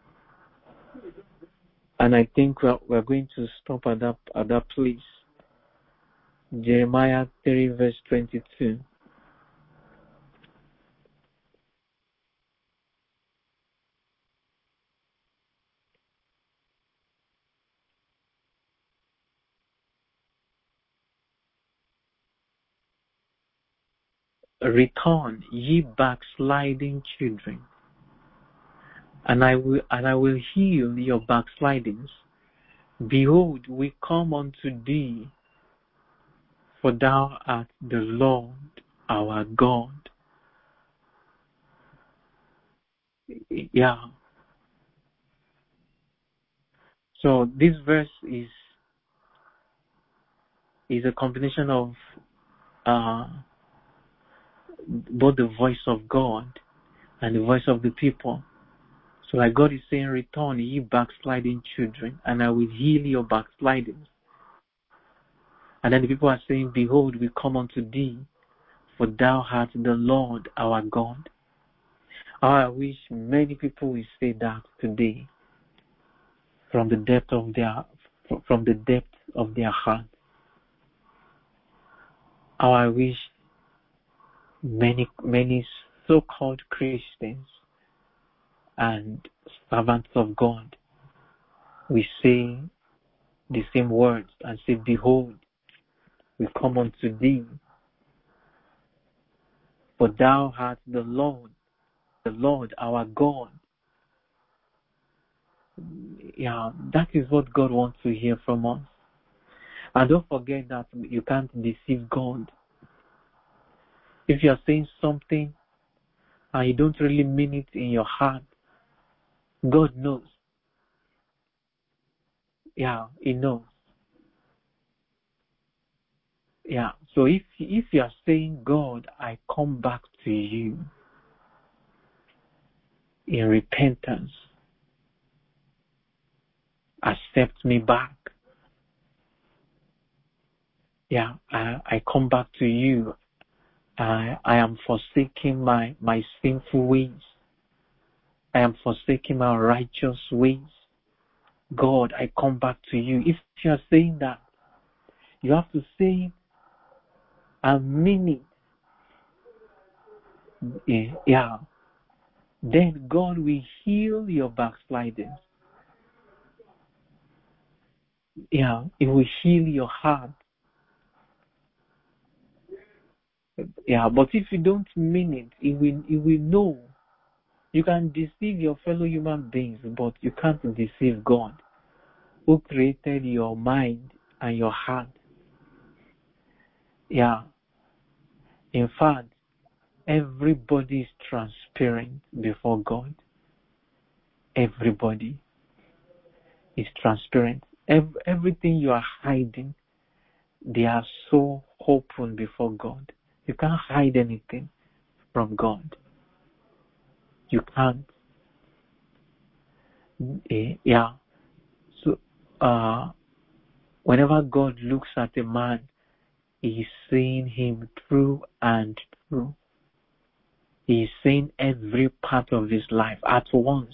And I think we're going to stop at that place. Jeremiah 3 verse 22. Return, ye backsliding children, and I will heal your backslidings. Behold, we come unto thee, for thou art the Lord our God. So this verse is a combination of both the voice of God and the voice of the people. So like God is saying, return, ye backsliding children, and I will heal your backslidings. And then the people are saying, behold, we come unto thee, for thou art the Lord our God. I wish many people will say that today from the depth of their heart. I wish many so-called Christians and servants of God will say the same words and say, behold, we come unto thee, for thou art the Lord our God. Yeah, that is what God wants to hear from us. And don't forget that you can't deceive God. If you are saying something and you don't really mean it in your heart, God knows. Yeah, He knows. Yeah, so if you are saying, God, I come back to you in repentance, accept me back. Yeah, I come back to you. I am forsaking my sinful ways. I am forsaking my righteous ways. God, I come back to you. If you are saying that, you have to say it and mean it. Yeah. Then God will heal your backsliding. Yeah, it will heal your heart. Yeah, but if you don't mean it, it will know. You can deceive your fellow human beings, but you can't deceive God, who created your mind and your heart. Yeah. In fact, everybody is transparent before God. Everybody is transparent. Everything you are hiding, they are so open before God. You can't hide anything from God. You can't. Yeah. So, whenever God looks at a man, He is seeing him through and through. He is seeing every part of his life at once.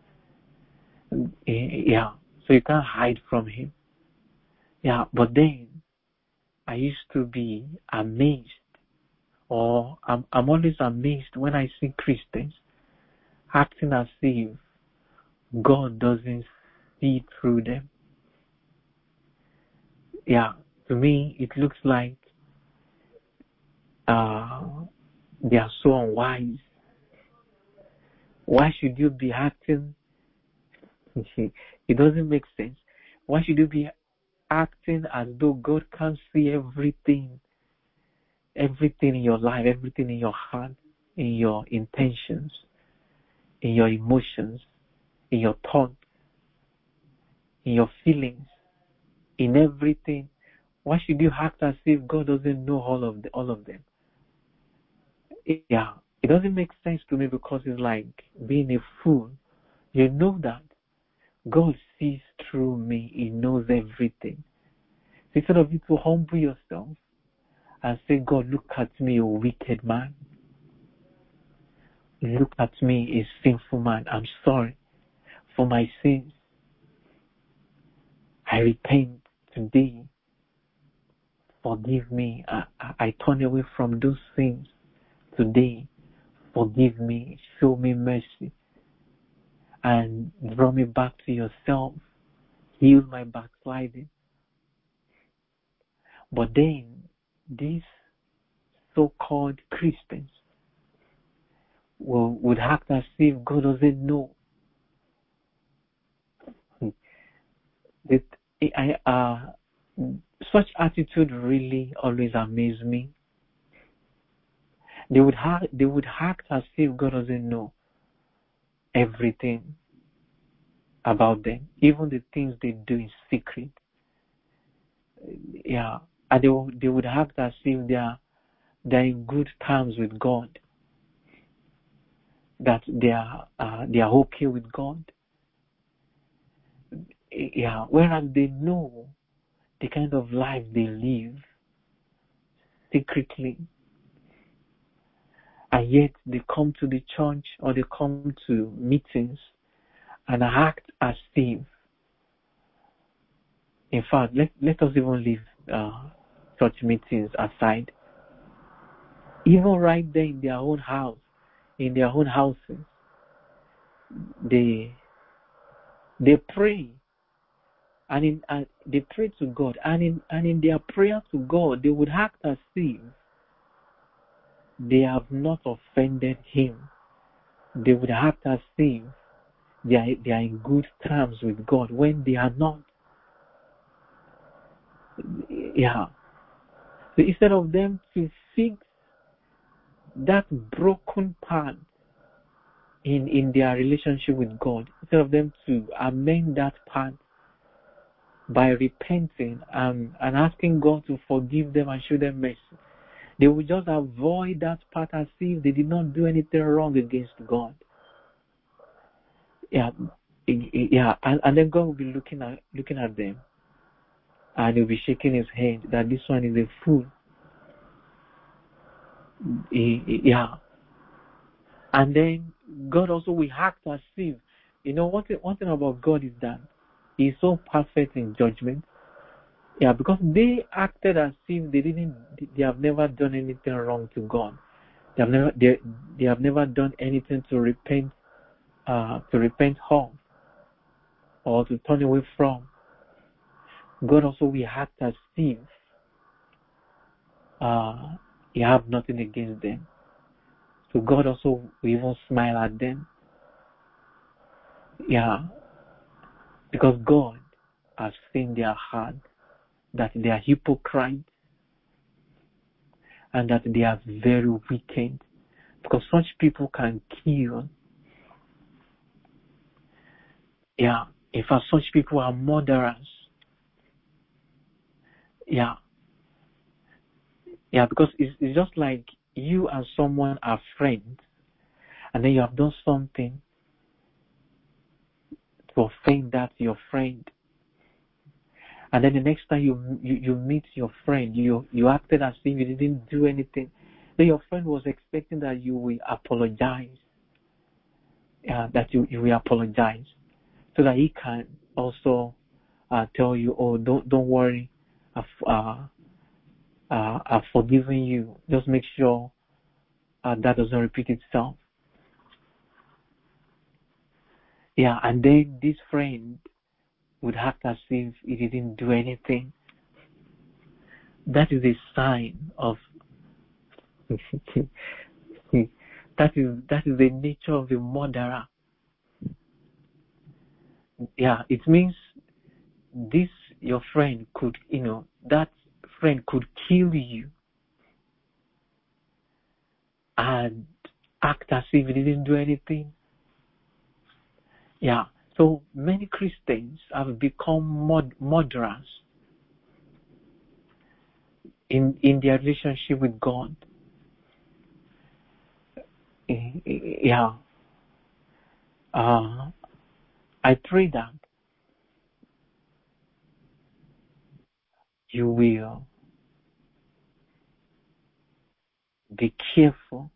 Yeah. So you can't hide from Him. Yeah. But then I used to be amazed, or I'm always amazed when I see Christians acting as if God doesn't see through them. Yeah, to me it looks like they are so unwise. Why should you be acting? It doesn't make sense. Why should you be acting as though God can't see everything in your life, everything in your heart, in your intentions, in your emotions, in your thoughts, in your feelings, in everything? Why should you act as if God doesn't know all of them? Yeah, it doesn't make sense to me, because it's like being a fool. You know that God sees through me. He knows everything. Instead of you to humble yourself and say, God, look at me, a wicked man. Look at me, a sinful man. I'm sorry for my sins. I repent today. Forgive me. I turn away from those sins today. Forgive me. Show me mercy. And draw me back to yourself. Heal my backsliding. But then, these so-called Christians would act as if God doesn't know. Such attitude really always amazes me. They would act as if God doesn't know everything about them, even the things they do in secret. Yeah, and they would act as if they're in good terms with God, that they are okay with God. Yeah, whereas they know the kind of life they live secretly. And yet they come to the church or they come to meetings and act as if. In fact, let us even leave church meetings aside. Even right there in their own house, in their own houses, they pray, and they pray to God, and in their prayer to God, they would act as if they have not offended Him. They would act as if they are in good terms with God when they are not. Yeah. So instead of them to fix that broken part in their relationship with God, instead of them to amend that part by repenting and asking God to forgive them and show them mercy, they would just avoid that part as if they did not do anything wrong against God. Yeah, and then God will be looking at them, and He'll be shaking His head that this one is a fool. Yeah, and then God also will act as if, one thing about God is that He's so perfect in judgment. Yeah, because they acted as if they have never done anything wrong to God. They have never done anything to repent of or to turn away from. God also will act as if He have nothing against them. So God also will even smile at them. Yeah, because God has seen their heart, that they are hypocrites and that they are very wicked. Because such people can kill. Yeah, in fact, such people are murderers. Yeah, because it's just like you and someone are friends, and then you have done something to offend that your friend, and then the next time you meet your friend, you acted as if you didn't do anything. Then your friend was expecting that you will apologize. That you will apologize, so that he can also tell you, oh, don't worry, I've forgiven you. Just make sure that doesn't repeat itself. Yeah, and then this friend would act as if he didn't do anything. That is a sign of that is the nature of the murderer. Yeah, it means this your friend could, that friend could kill you and act as if he didn't do anything. Yeah, so many Christians have become murderers in their relationship with God. Yeah. I pray that you will be careful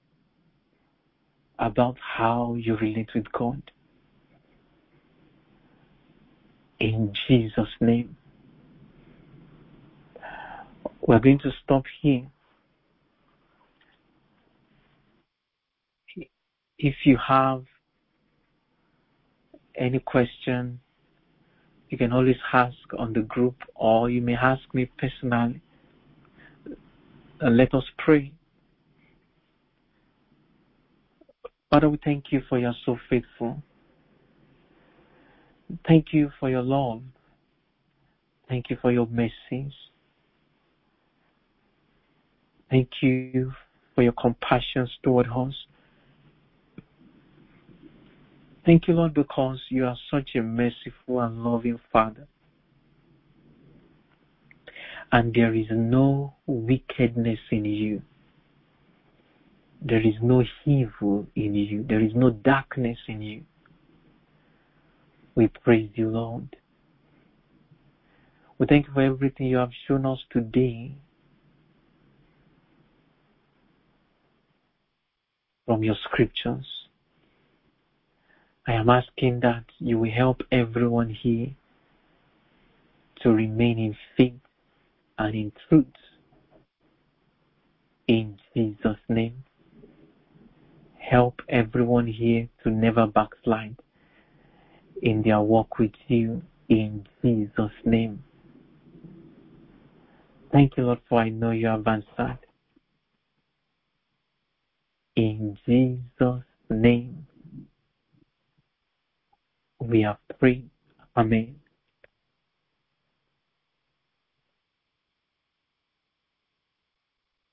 about how you relate with God. In Jesus' name. We're going to stop here. If you have any question, you can always ask on the group, or you may ask me personally. And let us pray. Father, we thank you for you're so faithful. Thank you for your love. Thank you for your mercies. Thank you for your compassion toward us. Thank you, Lord, because you are such a merciful and loving Father. And there is no wickedness in you. There is no evil in you. There is no darkness in you. We praise you, Lord. We thank you for everything you have shown us today. from your scriptures. I am asking that you will help everyone here to remain in faith and in truth. In Jesus' name, help everyone here to never backslide in their walk with you. In Jesus' name. Thank you, Lord, for I know you have answered. In Jesus' name, we have prayed. Amen.